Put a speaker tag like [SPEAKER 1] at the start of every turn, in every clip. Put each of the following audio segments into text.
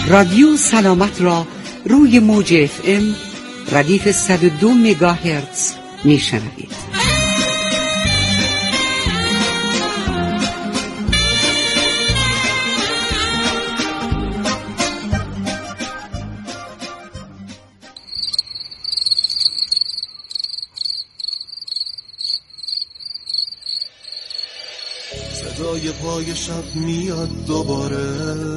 [SPEAKER 1] رادیو سلامت را روی موج FM ردیف 102 مگاهرتز میشنوید.
[SPEAKER 2] صدای پای شب میاد دوباره،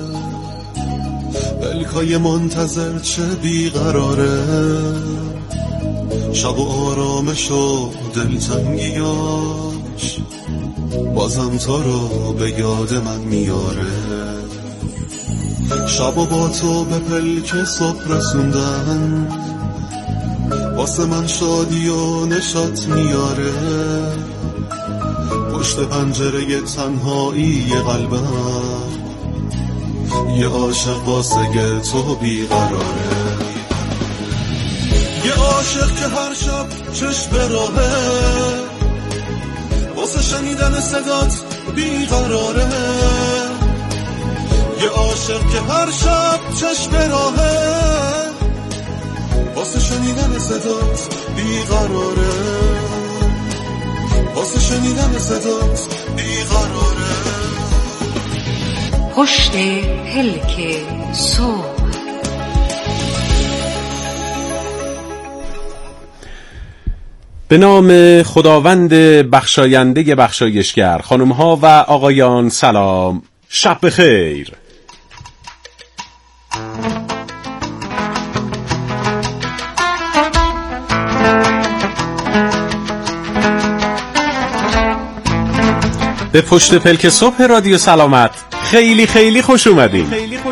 [SPEAKER 2] پلکای منتظر چه بیقراره، شب و آرامش و دلتنگیاش بازم تو رو به یاد من میاره. شب و با تو به پلک صبح رسوندن، واسه من شادی و نشاط میاره. پشت پنجره تنهایی قلبم یه عاشق واسه تو بیقراره، یه عاشق که هر شب چشم به راهه، واسه شنیدن صدات بیقراره. یه عاشق که هر شب چشم به راهه، واسه شنیدن صدات بیقراره، واسه شنیدن صدات بیقراره.
[SPEAKER 1] پشت پلک صبح.
[SPEAKER 3] به نام خداوند بخشاینده بخشایشگر. خانم‌ها و آقایان سلام، شب بخیر. به پشت پلک صبح رادیو سلامت خیلی خیلی خوش اومدین.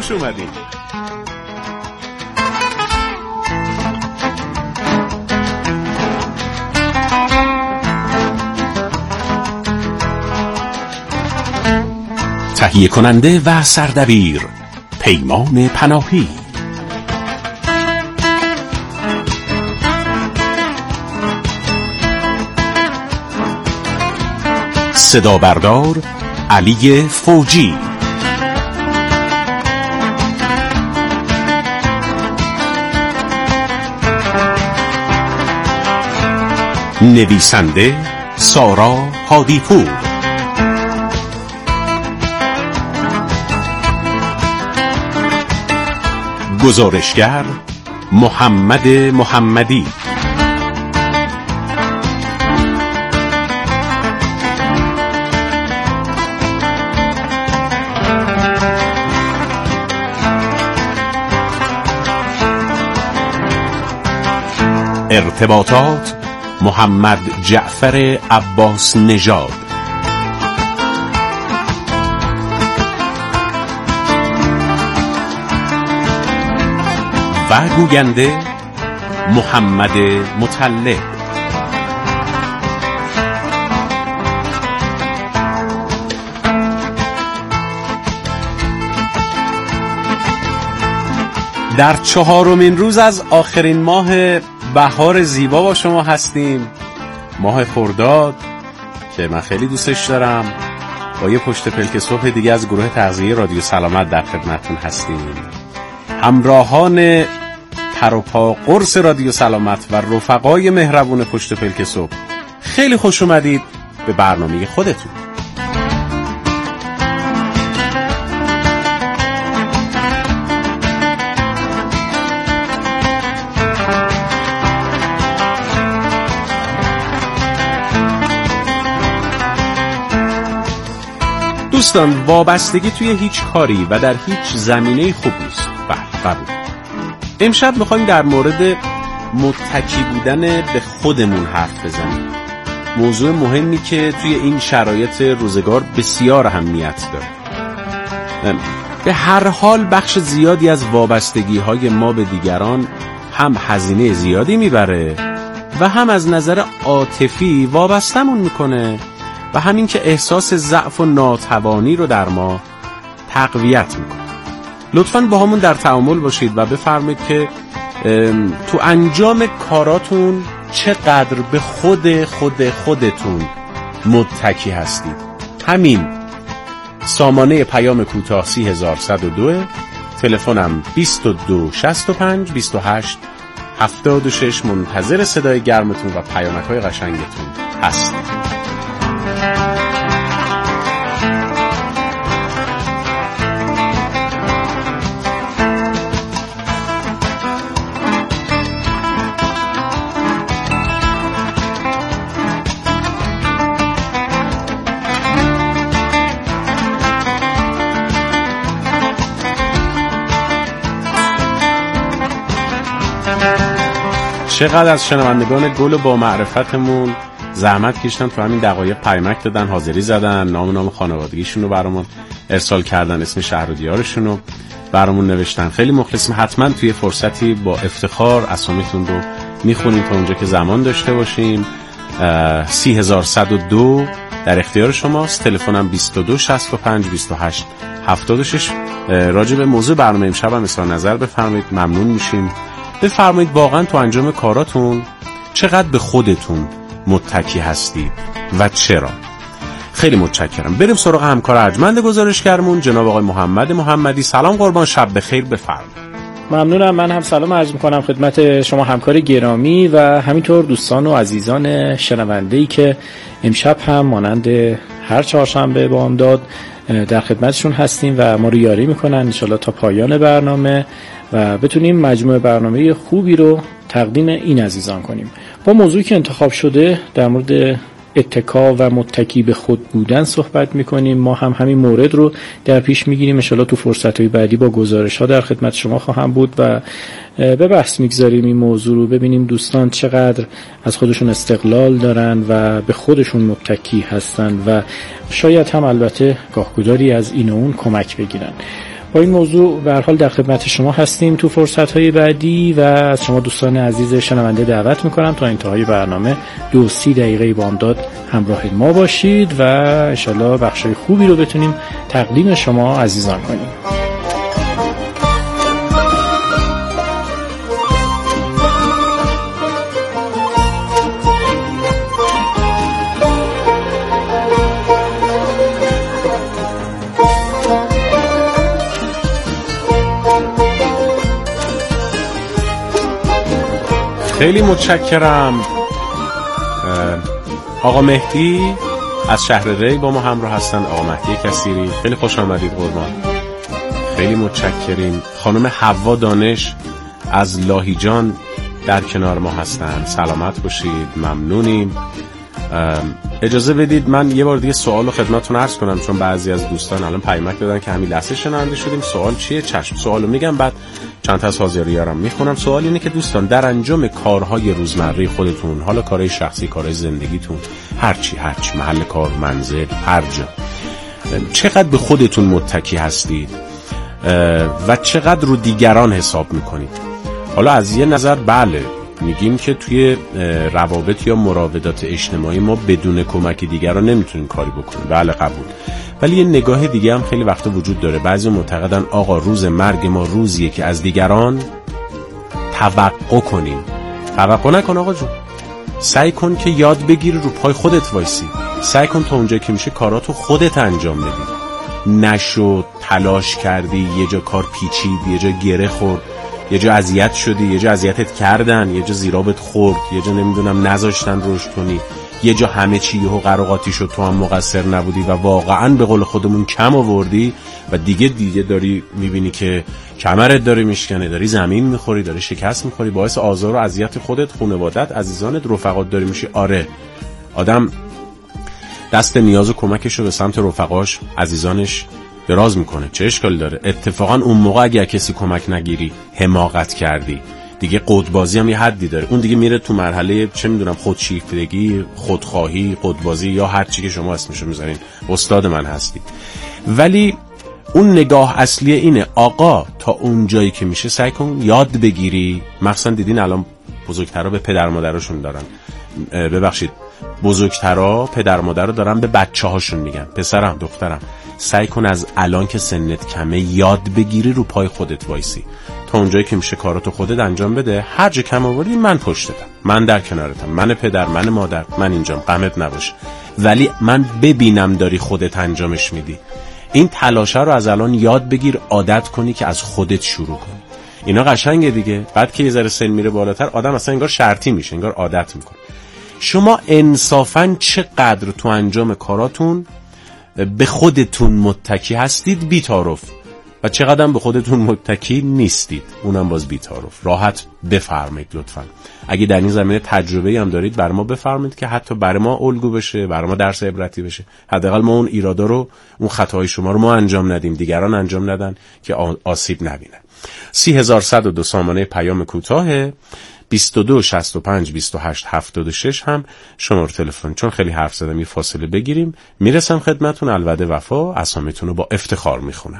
[SPEAKER 3] تهیه کننده و سردبیر پیمان پناهی. صدا بردار علی فوجی. نویسنده سارا هادیپور. گزارشگر محمد محمدی. ارتباطات محمد جعفر عباس نژاد. و گوینده محمد مطلب. در 4مین روز از آخرین ماه بهار زیبا با شما هستیم، ماه خرداد که من خیلی دوستش دارم. با یه پشت پلک صبح دیگه از گروه تغذیه رادیو سلامت در خدمتتون هستیم. همراهان پروپا قرص رادیو سلامت و رفقای مهربون پشت پلک صبح، خیلی خوش اومدید به برنامه خودتون. دوستان، وابستگی توی هیچ کاری و در هیچ زمینه‌ای خوب نیست. بله. امشب میخوایم در مورد متکی بودن به خودمون حرف بزنیم. موضوع مهمی که توی این شرایط روزگار بسیار اهمیت داره. به هر حال بخش زیادی از وابستگی‌های ما به دیگران هم هزینه زیادی میبره و هم از نظر عاطفی وابستمون میکنه و همین که احساس ضعف و ناتوانی رو در ما تقویت میکنه. لطفاً با همون در تعامل باشید و بفرمایید که تو انجام کاراتون چقدر به خودتون متکی هستید. همین سامانه پیام کوتاه 3102، تلفنم 2265 28 76. منتظر صدای گرمتون و پیامک‌های قشنگتون هستم. چقدر از شنوندگان گل با معرفتمون زحمت کشیدن تو همین دقایق پیامک دادن، حاضری زدن، نام خانوادگیشون رو برامون ارسال کردن، اسم شهر و دیارشون رو برامون نوشتن. خیلی مخلصیم. حتما توی فرصتی با افتخار اسامیتون رو میخونیم تا اونجا که زمان داشته باشیم. 3102 در اختیار شماست. تلفنم 2265 28 76. راجع به موضوع برنامه امشب هم اظهار نظر بفرمایید، ممنون میشیم. بفرمایید واقعا تو انجام کاراتون چقدر به خودتون متکی هستید و چرا؟ خیلی متشکرم. بریم سراغ همکار ارجمند گزارشگرمون جناب آقای محمد محمدی. سلام قربان، شب بخیر، بفرمایید.
[SPEAKER 4] ممنونم. من هم سلام عرض می‌کنم خدمت شما همکار گرامی و همینطور دوستان و عزیزان شنونده‌ای که امشب هم مانند هر چهارشنبه بامداد در خدمتشون هستیم و ما رو یاری میکنن انشالله تا پایان برنامه و بتونیم مجموعه برنامه خوبی رو تقدیم این عزیزان کنیم. با موضوعی که انتخاب شده در مورد اتکا و متکی به خود بودن صحبت میکنیم. ما هم همین مورد رو در پیش میگیریم. انشالله تو فرصت‌های بعدی با گزارش‌ها در خدمت شما خواهم بود و به بحث میگذاریم این موضوع رو، ببینیم دوستان چقدر از خودشون استقلال دارن و به خودشون متکی هستن و شاید هم البته گاهگداری از این و اون کمک بگیرن. با این موضوع به هر حال در خدمت شما هستیم تو فرصت‌های بعدی و از شما دوستان عزیز شنونده دعوت می‌کنم تا انتهای برنامه 2-3 دقیقه بامداد همراه ما باشید و انشالله بخشای خوبی رو بتونیم تقدیم شما عزیزان کنیم.
[SPEAKER 3] خیلی متشکرم. آقا مهدی از شهر ری با ما همراه هستن. آقا مهدی کثیری، خیلی خوش آمدید قربان. خیلی متشکریم. خانم حوا دانش از لاهیجان در کنار ما هستن. سلامت باشید، ممنونیم. اجازه بدید من یه بار دیگه سوالو خدمتتون عرض کنم، چون بعضی از دوستان الان پیامک دادن که همین لحظه شنونده شدیم. سوال چیه؟ چشم، سوالو میگم، بعد چند تا از حاضریارم میخونم. سوال اینه که دوستان در انجام کارهای روزمره خودتون، حالا کارهای شخصی، کارهای زندگیتون، هرچی محل کار، منزل، هر جا، چقدر به خودتون متکی هستید و چقدر رو دیگران حساب میکنید؟ حالا از یه نظر بله میگیم که توی روابط یا مراودات اجتماعی ما بدون کمک دیگران نمیتونیم کاری بکنیم، بله قبول. ولی یه نگاه دیگه هم خیلی وقتا وجود داره. بعضی معتقدن آقا روز مرگ ما روزیه که از دیگران توقع کنیم. توقع نکن آقا جون، سعی کن که یاد بگیری رو پای خودت وایسی. سعی کن تا اونجایی که میشه کاراتو خودت انجام بدی. نشد تلاش کردی، یه جا کار پیچید، یه جا گره خورد، یه جا اذیت شدی، یه جا اذیتت کردن، یه جا زیرابت خورد، یه جا نمیدونم نذاشتن رشد کنی، یه جا همه چی یهو قراقاتی شد، تو هم مقصر نبودی و واقعا به قول خودمون کم آوردی و دیگه داری میبینی که کمرت داره میشکنه، داری زمین میخوری، داری شکست میخوری، باعث آزار و اذیت خودت، خانوادت، عزیزانت، رفقات داری میشی. آره، آدم دست نیاز و کمکش رو به سمت رفقاش، عزیزانش دراز میکنه، چه اشکال داره؟ اتفاقا اون موقع اگر کسی کمک نگیری، حماقت کردی، دیگه قدبازی هم یه حدی داره، اون دیگه میره تو مرحله چه میدونم خودشیفتگی، خودخواهی، قدبازی یا هر چی که شما اسمشو میذارین. استاد من هستید. ولی اون نگاه اصلی اینه آقا تا اون جایی که میشه سعی کن یاد بگیری. مثلا دیدین الان بزرگترا به پدر مادرشون دارن، ببخشید، بزرگترا پدر مادر رو دارن به بچه‌هاشون میگن پسرم دخترم سعی کن از الان که سنت کمه یاد بگیری رو پای خودت وایسی، تا اونجایی که میشه کاراتو خودت انجام بده. هر جا کم آوردی من پشتتم، من در کنارتم، من پدر، من مادر، من اینجام، غمت نباشه. ولی من ببینم داری خودت انجامش میدی. این تلاشه رو از الان یاد بگیر، عادت کنی که از خودت شروع کنی. اینا قشنگه دیگه. بعد که یه ذره سن میره بالاتر آدم اصلا انگار شرطی میشه، انگار عادت میکنه. شما انصافاً چقدر تو انجام کاراتون به خودتون متکی هستید بی‌تعارف و چقدر به خودتون متکی نیستید، اونم باز بی‌تعارف. راحت بفرمایید لطفاً. اگه در این زمینه تجربه‌ای هم دارید برای ما بفرمایید که حتی برای ما الگو بشه، برای ما درس عبرتی بشه. حداقل ما اون ایرادا رو، اون خطاهای شما رو ما انجام ندیم، دیگران انجام ندن که آسیب نبینن. 30102 سامانه پیام کوتاه، 22 65 28 76 هم شماره تلفن. چون خیلی حرف زدم یه فاصله بگیریم، میرسم خدمتتون. الوعده وفا، اسامیتون رو با افتخار میخونم.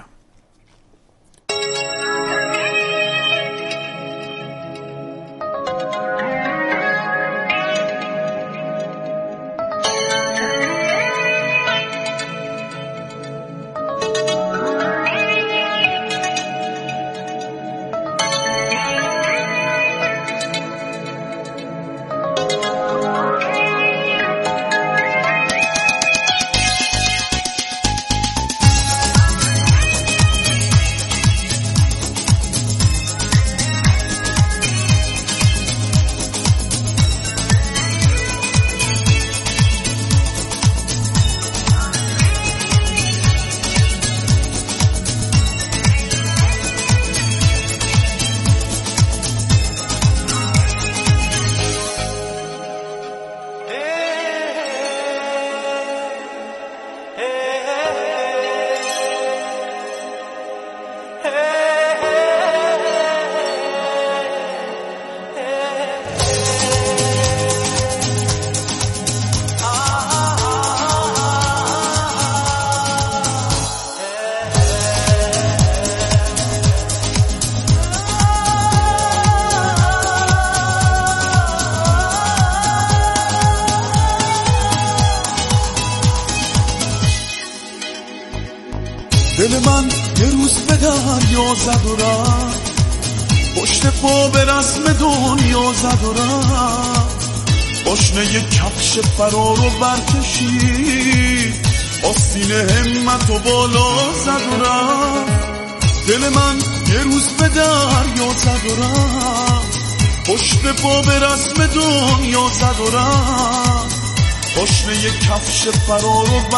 [SPEAKER 2] دل من یه روز به دریا زد و رفت، پشت پا به رسم دنیا زد و رفت، پاشنه یه کفش فرار رو برکشید، آستین همت و بالا زد و رفت. دل من یه روز به دریا زد و رفت، پشت پا به رسم دنیا زد و رفت، پاشنه یه کفش فرار رو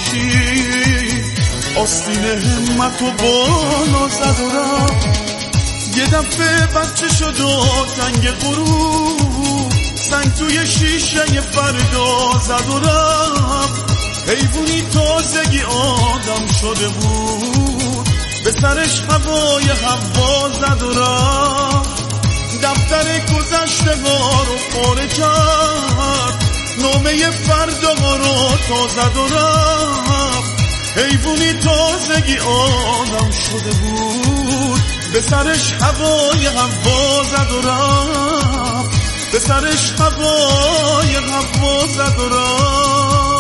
[SPEAKER 2] برکشید، آستین همت و بالا زد و رفت. یه دفعه بچه شد و تنگ غروب، سنگ توی شیشه فردا زد و رفت. حیوانی تازگی آدم شده بود، به سرش هوای هوا زد و رفت. دفتر گذشته ها رو پاره کرد، نامه فردا ها رو تا زد و رفت. حیوانی تازگی آدم شده بود، به سرش هوای هوا زد و رفت، به سرش هوای هوا زد و رفت.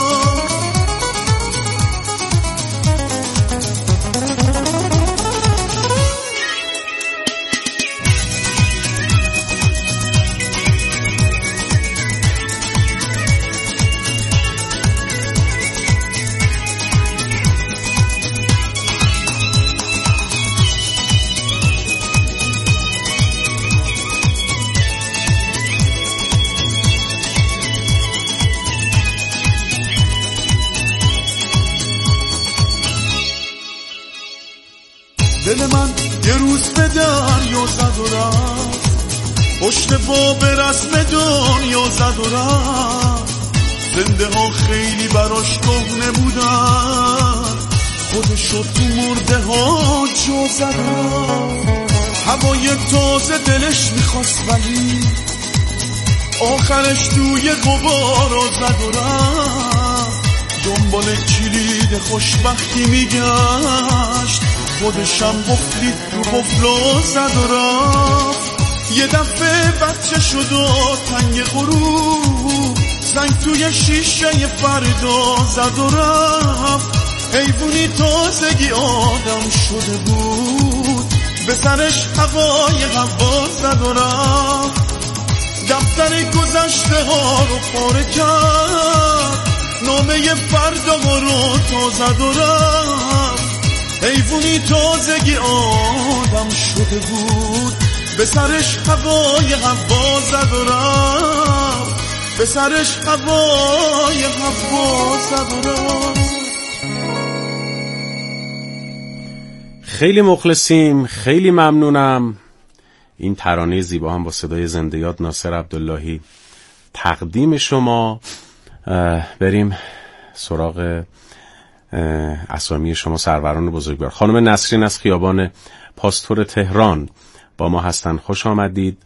[SPEAKER 2] دل من یه روز به دریا زد و رفت، پشت پا به رسم دنیا زد و رفت. زنده ها خیلی براش کهنه بودن، خودشو تو مرده ها جا زد و رفت. هوای تازه دلش میخواست ولی آخرش توی غبارا زد و رفت. دنبال کلید خوشبختی میگشت، خودشم قفلی تو قفلا زد و رفت. یه دفعه بچه شد و تنگ غروب، سنگ توی شیشه فردا زد و رفت. حیوانی تازگی آدم شده بود، به سرش هوای هوا زد و رفت. دفتر گذشته ها رو پاره کرد، نامه فردا ها رو تا زد و رفت. حیوانی تازگی آدم شده بود، به سرش هوای هوا زد و رفت، به سرش هوای هوا زد و رفت.
[SPEAKER 3] خیلی مخلصیم، خیلی ممنونم. این ترانه زیبا هم با صدای زنده یاد ناصر عبداللهی تقدیم شما. بریم سراغ اسامی شما سروران بزرگوار. خانم نسرین از خیابان پاستور تهران با ما هستن، خوش آمدید.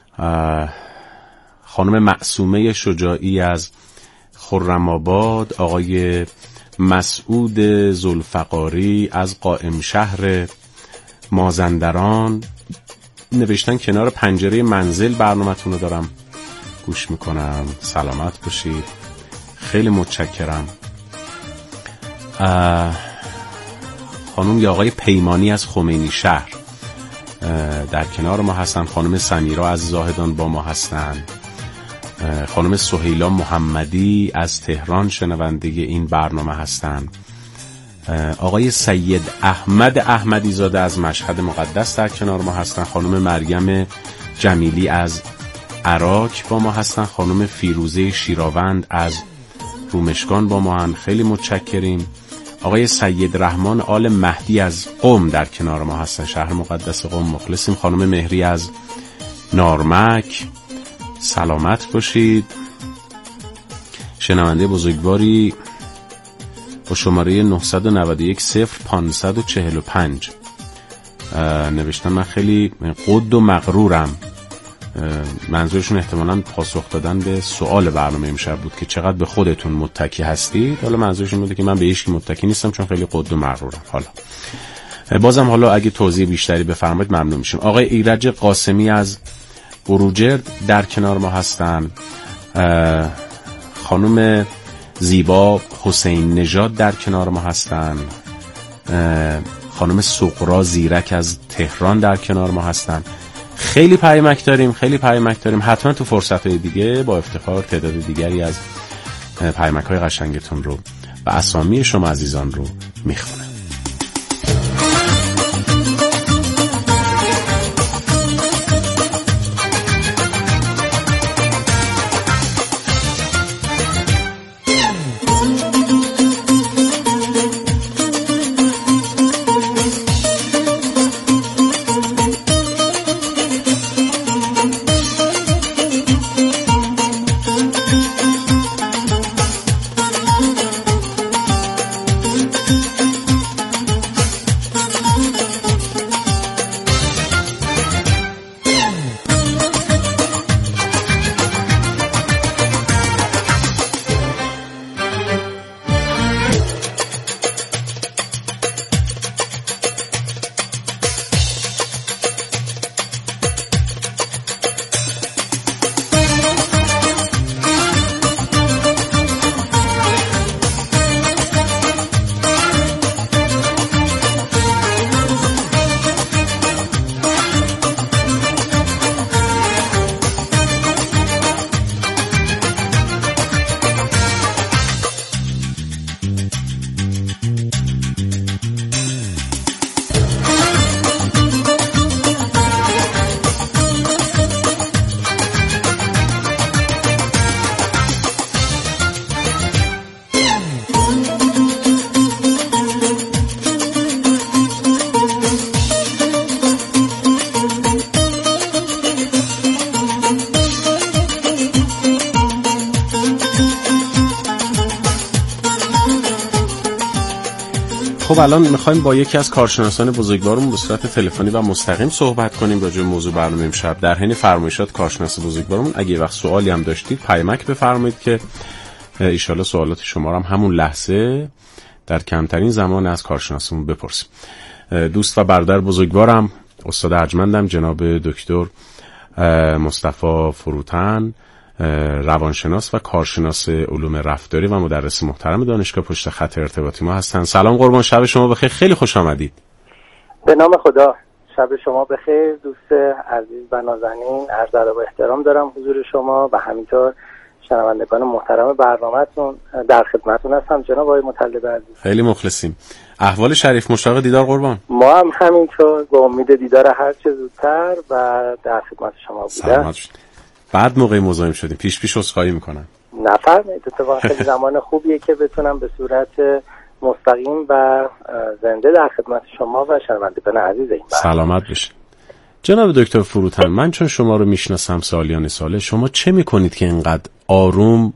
[SPEAKER 3] خانم معصومه شجاعی از خرم‌آباد، آقای مسعود ذوالفقاری از قائم شهر مازندران نوشتن کنار پنجره منزل برنامه‌تون رو دارم گوش میکنم. سلامت باشید، خیلی متشکرم. خانم یا آقای پیمانی از خمینی شهر در کنار ما هستن. خانم سمیرا از زاهدان با ما هستن. خانم سهیلا محمدی از تهران شنونده این برنامه هستن. آقای سید احمد احمدی زاده از مشهد مقدس در کنار ما هستن. خانم مریم جمیلی از عراق با ما هستن. خانم فیروزه شیراوند از رومشگان با ما هستن، خیلی متشکریم. آقای سید رحمان آل مهدی از قم در کنار ما هستن، شهر مقدس قم، مخلصیم. خانم مهری از نارمک، سلامت باشید. شنونده بزرگواری با شماره 991-0545 نوشتن من خیلی قد و مغرورم. منظورشون احتمالاً پاسخ دادن به سوال برنامه امشب بود که چقدر به خودتون متکی هستید. حالا منظورشون بوده که من به هیچ کی متکی نیستم چون خیلی قد و مغرورم. حالا اگه توضیح بیشتری بفرمایید ممنون میشم. آقای ایرج قاسمی از بروجرد در کنار ما هستن. خانم زیبا حسین نژاد در کنار ما هستن. خانم سغرا زیرک از تهران در کنار ما هستن. خیلی پیامک داریم. حتما تو فرصت‌های دیگه با افتخار تعداد دیگری از پیامک‌های قشنگتون رو و اسامی شما عزیزان رو میخونم. خب الان میخوایم با یکی از کارشناسان بزرگوارمون به صورت تلفنی و مستقیم صحبت کنیم راجع به موضوع برنامه امشب. در حین فرمایشات کارشناس بزرگوارمون اگه وقت سوالی هم داشتید پیامک بفرمایید که ان شاءالله سوالات شما رو هم همون لحظه در کمترین زمان از کارشناسمون بپرسیم. دوست و برادر بزرگوارم استاد ارجمندم جناب دکتر مصطفی فروتن، روانشناس و کارشناس علوم رفتاری و مدرس محترم دانشگاه پشت خط ارتباطی ما هستن. سلام قربان، شب شما بخیر، خیلی خوش آمدید.
[SPEAKER 5] به نام خدا، شب شما بخیر دوست عزیز و نازنین. عرض ادب و احترام دارم حضور شما و همینطور شنوندگان محترم برنامه‌تون. در خدمتتون هستم جناب آقای مطلب عزیز.
[SPEAKER 3] خیلی مخلصیم. احوال شریف؟ مشتاق دیدار قربان.
[SPEAKER 5] ما هم همینطور با امید دیدار هر چه زودتر و در خدمت شما بودم.
[SPEAKER 3] سلامت شد. بعد موقعی مزاحم شدیم پیش عذرخواهی میکنم.
[SPEAKER 5] نفرمایید، اتفاقا خیلی زمان خوبیه که بتونم به صورت مستقیم و زنده در خدمت شما و شنوندگان عزیز این
[SPEAKER 3] سلامت بشه. جناب دکتر فروتن، من چون شما رو میشناسم سالیان ساله، شما چه میکنید که اینقدر آروم،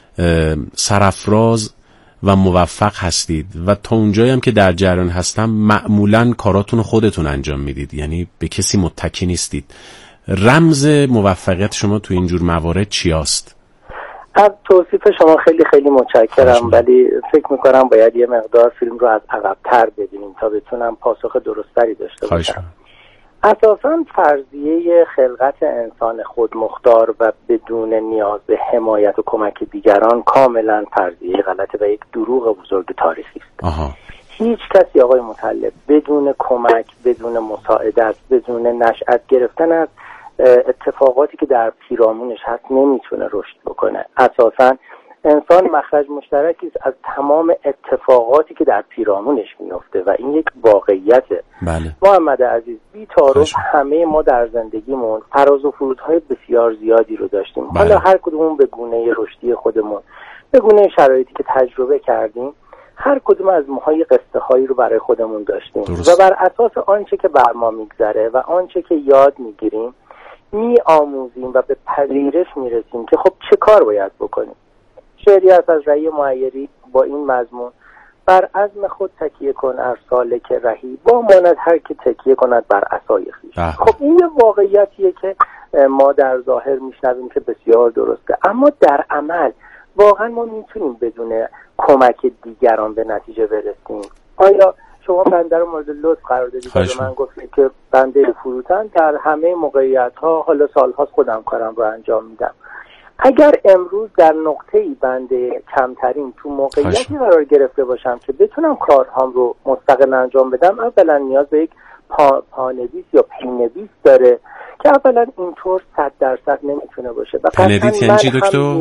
[SPEAKER 3] سرافراز و موفق هستید و تا اونجایی هم که در جریان هستم معمولاً کاراتون خودتون انجام میدید، یعنی به کسی متکی نیستید. رمز موفقیت شما تو اینجور موارد چی است؟
[SPEAKER 5] از توصیف شما خیلی خیلی متشکرم، ولی فکر میکنم باید یه مقدار فیلم رو از عقب‌تر ببینیم تا بتونم پاسخ درستری داشته باشم. اساساً فرضیه خلقت انسان خودمختار و بدون نیاز به حمایت و کمک دیگران کاملا فرضیه غلطه و یک دروغ بزرگ تاریخی است. هیچ کسی آقای مطلب بدون کمک، بدون مساعدت، بدون نشأت گرفتن از اتفاقاتی که در پیرامونش هست نمیتونه رشد بکنه. اساساً انسان مخرج مشترکی است از تمام اتفاقاتی که در پیرامونش میفته و این یک واقعیته.
[SPEAKER 3] بله.
[SPEAKER 5] محمد عزیز، بی تعارف همه ما در زندگیمون فراز و فرودهای بسیار زیادی رو داشتیم. بله. حالا هر کدومون به گونه رشدی خودمون، به گونه شرایطی که تجربه کردیم، هر کدوم از ماهای قصه هایی رو برای خودمون داشتیم. درست. و بر اساس آنچه که بر ما میگذره و آنچه که یاد میگیریم میآموزیم و به پذیرش میرسیم که خب چه کار باید بکنیم. شعری هست از رعی معیری با این مضمون: بر عزم خود تکیه کن ار سالک رهی، با ماند هر که تکیه کند بر عصای خویش. خب این یه واقعیتیه که ما در ظاهر میشنویم که بسیار درسته، اما در عمل واقعا ما میتونیم بدون کمک دیگران به نتیجه برسیم؟ آیا شما بنده رو مورد لطف قرار دادید و من گفتید که بنده فروتن در همه موقعیت‌ها حالا سال‌هاست خودم کارم رو انجام میدم. اگر امروز در نقطه‌ای بنده کمترین تو موقعیتی قرار گرفته باشم که بتونم کارهام رو مستقل انجام بدم، اولا نیاز به یک پانویس یا پینویس داره که اولا اینطور 100% نمیتونه باشه. و
[SPEAKER 3] پندیت یعنی چی دکتر؟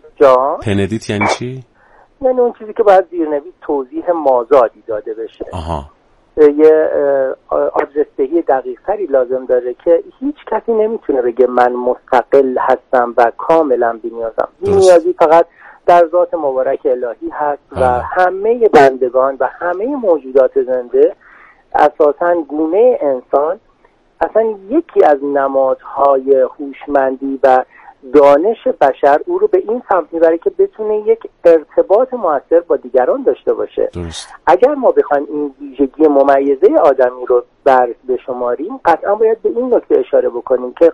[SPEAKER 3] پندیت یعنی چی؟
[SPEAKER 5] یعنی اون چیزی که باید زیرنویس توضیح مازادی داده بشه. یه آدرس‌دهی دقیق‌تری لازم داره که هیچ کسی نمیتونه بگه من مستقل هستم و کاملا بی‌نیازم. بی‌نیازی فقط در ذات مبارک الهی هست و همه بندگان و همه موجودات زنده اساساً گونه انسان اصلا یکی از نمادهای هوشمندی و دانش بشر او رو به این سمت میبره که بتونه یک ارتباط مؤثر با دیگران داشته باشه.
[SPEAKER 3] درست.
[SPEAKER 5] اگر ما بخوایم این ویژگی ممیزه آدمی رو بشماریم، قطعا باید به این نکته اشاره بکنیم که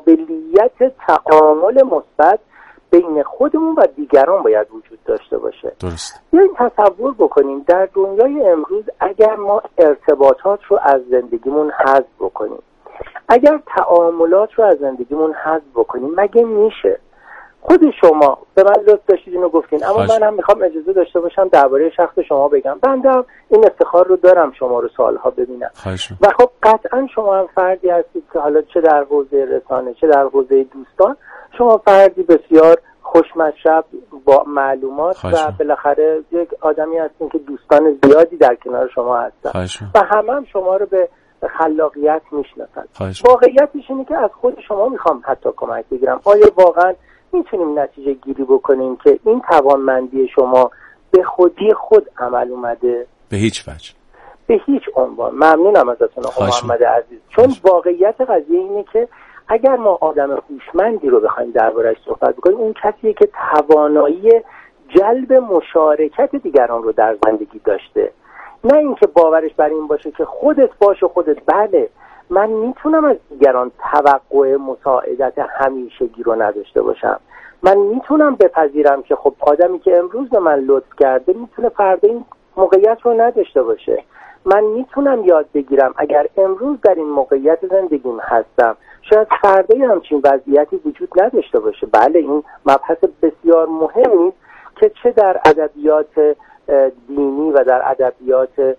[SPEAKER 5] قابلیت تعامل مثبت بین خودمون و دیگران باید وجود داشته باشه.
[SPEAKER 3] درست.
[SPEAKER 5] بیاین تصور بکنیم در دنیای امروز اگر ما ارتباطات رو از زندگیمون حذف بکنیم، اگر تعاملات رو از زندگیمون حذف بکنیم، مگه میشه؟ خود شما به من لطف داشتید اینو گفتین، اما من هم میخوام اجازه داشته باشم درباره شخص شما بگم. بنده این افتخار رو دارم شما رو سالها ببینم و خب قطعا شما هم فردی هستید که حالا چه در حوزه رسانه چه در حوزه دوستان، شما فردی بسیار خوشمشرب با معلومات و بالاخره یک آدمی هستین که دوستان زیادی در کنار شما هستن و هم شما رو به خلاقیت میشناسن. واقعیتش اینه که از خود شما میخوام حتی کمک بگیرم. آیا واقعا میتونیم نتیجه گیری بکنیم که این توانمندی شما به خودی خود عمل اومده؟
[SPEAKER 3] به هیچ وجه،
[SPEAKER 5] به هیچ عنوان. ممنونم ازتون آقای محمد عزیز، چون واقعیت قضیه اینه که اگر ما آدم هوشمندی رو بخوایم درباره‌اش صحبت بکنیم، اون کسیه که توانایی جلب مشارکت دیگران رو در زندگی داشته، نه اینکه باورش بر این باشه که خودت باش و خودت بله من میتونم از دیگران توقع مساعدت همیشگی رو نداشته باشم. من میتونم بپذیرم که خب آدمی که امروز به من لطف کرده میتونه فردا این موقعیت رو نداشته باشه. من میتونم یاد بگیرم اگر امروز در این موقعیت زندگیم هستم شاید فردا همچین وضعیتی وجود نداشته باشه. بله این مبحث بسیار مهمی است که چه در ادبیات دینی و در ادبیات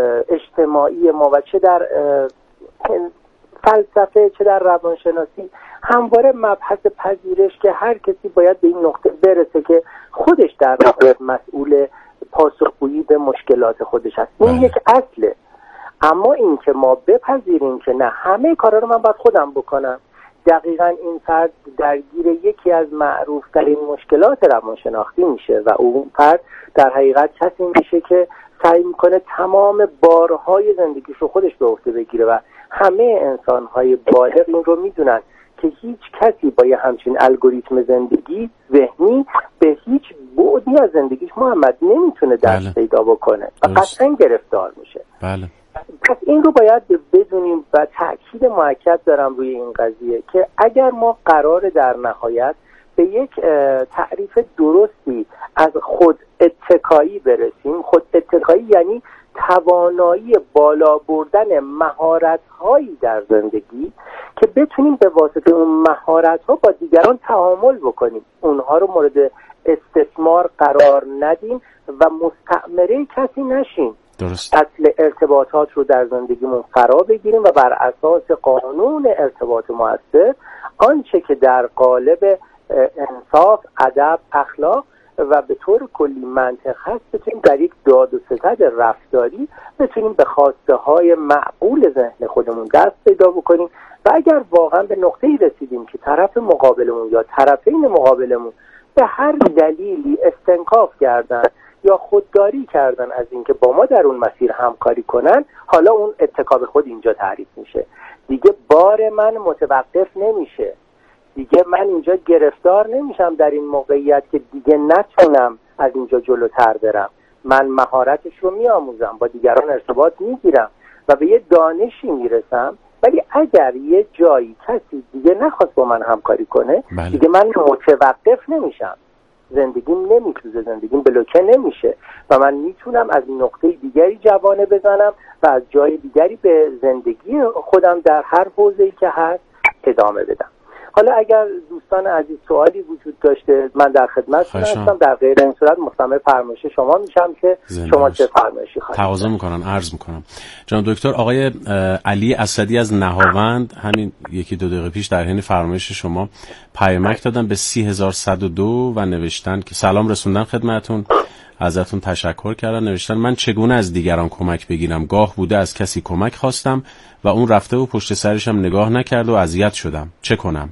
[SPEAKER 5] اجتماعی ما و چه در فلسفه چه در روانشناسی همواره مبحث پذیرش که هر کسی باید به این نقطه برسه که خودش در واقع مسئول پاسخگویی به مشکلات خودش هست. این یک اصله. اما این که ما بپذیریم که نه همه کارا رو من باید خودم بکنم، دقیقاً این فرد درگیر یکی از معروف‌ترین مشکلات روانشناختی میشه و اون فرد در حقیقت کسی میشه که سعی میکنه تمام بارهای زندگیش رو خودش به عهده بگیره و همه انسان‌های بالغ این رو میدونن که هیچ کسی با یه همچین الگوریتم زندگی ذهنی به هیچ بعدی از زندگیش محمد نمیتونه دست پیدا بکنه و قطعاً گرفتار میشه.
[SPEAKER 3] بله.
[SPEAKER 5] پس این رو باید بدونیم و تأکید مؤکد دارم روی این قضیه که اگر ما قرار در نهایت به یک تعریف درستی از خود اتکایی برسیم، خود اتکایی یعنی توانایی بالا بردن مهارت‌هایی در زندگی که بتونیم به واسطه اون مهارت‌ها با دیگران تعامل بکنیم، اونها رو مورد استثمار قرار ندیم و مستعمره کسی نشیم.
[SPEAKER 3] درست.
[SPEAKER 5] اصل ارتباطات رو در زندگیمون فرا بگیریم و بر اساس قانون ارتباط مؤثر آنچه که در قالب انصاف، ادب، اخلاق و به طور کلی منطق هست بتونیم در یک داد و ستد رفتاری بتونیم به خواسته های معقول ذهن خودمون دست پیدا بکنیم و اگر واقعا به نقطه‌ای رسیدیم که طرف مقابلمون یا طرفین مقابلمون به هر دلیلی استنکاف کردن یا خودداری کردن از اینکه با ما در اون مسیر همکاری کنن، حالا اون اتکا به خود اینجا تعریف میشه. دیگه بار من متوقف نمیشه، دیگه من اینجا گرفتار نمیشم در این موقعیت که دیگه نتونم از اینجا جلوتر برم. من مهارتش رو میآموزم، با دیگران ارتباط میگیرم و به یه دانشی میرسم، ولی اگر یه جایی کسی دیگه نخواست با من همکاری کنه دیگه من متوقف نمیشم، زندگیم نمیسوزه، زندگیم بلوکه نمیشه و من میتونم از نقطه دیگری جوانه بزنم و از جای دیگری به زندگی خودم در هر حوزه‌ای که هست ادامه بدم. حالا اگر دوستان عزیز سوالی وجود داشته من در خدمتتون هستم، در غیر این صورت مستمع فرمایش شما میشم که شما چه فرمایشی خواهید.
[SPEAKER 3] تقاضا میکنن، عرض میکنم. جناب دکتر آقای علی اسدی از نهاوند همین یکی دو دقیقه پیش در حین فرمایش شما پیامک دادن به 30102 و نوشتن که سلام رسوندن خدمتتون، ازتون تشکر کردن، نوشتن من چگونه از دیگران کمک بگیرم؟ گاه بوده از کسی کمک خواستم و اون رفته و پشت سرشم نگاه نکرد و اذیت شدم، چه کنم؟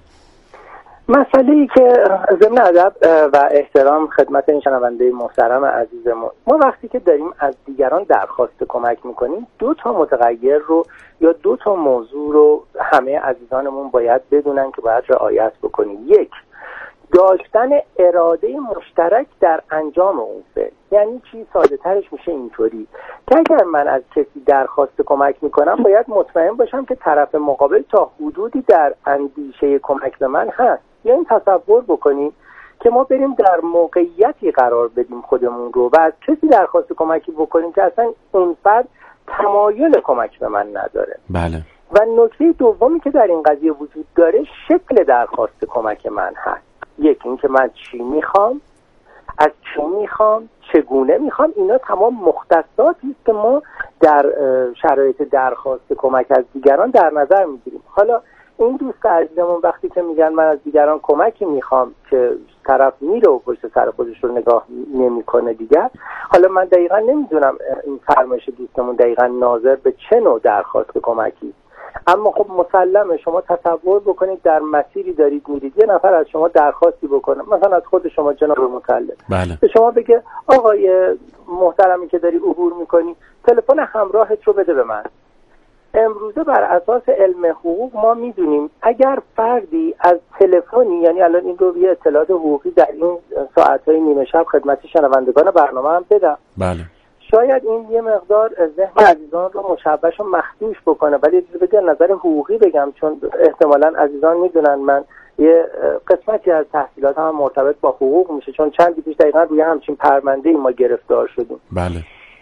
[SPEAKER 5] مسئله‌ای که ضمن ادب و احترام خدمت این شنونده محترم عزیزمون، ما وقتی که داریم از دیگران درخواست کمک میکنیم 2 متغیر رو یا 2 موضوع رو همه عزیزانمون باید بدونن که باید رعایت بکنیم. 1 داشتن اراده مشترک در انجام اون فعل. یعنی چی؟ ساده ترش میشه اینطوری که اگر من از کسی درخواست کمک میکنم باید مطمئن باشم که طرف مقابل تا حدودی در اندیشه کمک به من هست. یعنی تصور بکنیم که ما بریم در موقعیتی قرار بدیم خودمون رو و از کسی درخواست کمکی بکنیم که اصلا اون فرد تمایل کمک به من نداره.
[SPEAKER 3] بله.
[SPEAKER 5] و نکته دومی که در این قضیه وجود داره شکل درخواست کمک من هست. یکی این که من چی میخوام، از چی میخوام، چگونه میخوام، اینا تمام مختصاتی است که ما در شرایط درخواست کمک از دیگران در نظر میگیریم. حالا این دوست عزیزمون وقتی که میگن من از دیگران کمکی میخوام که طرف میره و پشت سر خودش رو نگاه نمیکنه دیگر، حالا من دقیقا نمیدونم این فرمایش دوستمون دقیقا ناظر به چه نوع درخواست کمکی، اما خب مسلمه شما تصور بکنید در مسیری دارید میرید، یه نفر از شما درخواستی بکنه، مثلا از خود شما جناب مکلف،
[SPEAKER 3] بله.
[SPEAKER 5] به شما بگه آقای محترمی که داری عبور میکنی تلفن همراهت رو بده به من. امروزه بر اساس علم حقوق ما میدونیم اگر فردی از تلفنی، یعنی الان این رو یه اطلاعات حقوقی در این ساعتهای نیمه شب خدمت شنوندگان برنامه هم بدم،
[SPEAKER 3] بله.
[SPEAKER 5] شاید این یه مقدار ذهن عزیزان رو مشوش و مخدوش بکنه، ولی بگم نظر حقوقی بگم چون احتمالاً عزیزان میدونن من یه قسمتی از تحصیلات هم مرتبط با حقوق میشه، چون چندی پیش دقیقاً روی همچین پرونده‌ای ما گرفتار شدیم.
[SPEAKER 3] بله.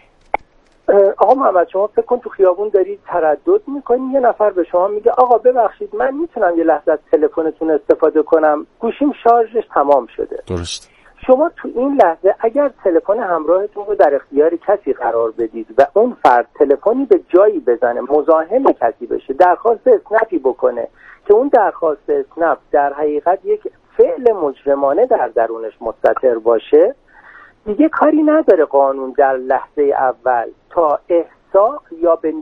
[SPEAKER 5] آقا محمد شما فکر کن تو خیابون دارید تردد میکنی، یه نفر به شما میگه آقا ببخشید من میتونم یه لحظه از تلفنتون استفاده کنم، گوشیم شارژش تمام شده.
[SPEAKER 3] درست.
[SPEAKER 5] شما تو این لحظه اگر تلفن همراهتون رو در اختیار کسی قرار بدید و اون فرد تلفنی به جایی بزنه مزاحم کسی بشه، درخواست اسنپی بکنه که اون درخواست اسنپ در حقیقت یک فعل مجرمانه در درونش مستتر باشه، دیگه کاری نداره قانون در لحظه اول تا احضاء یا به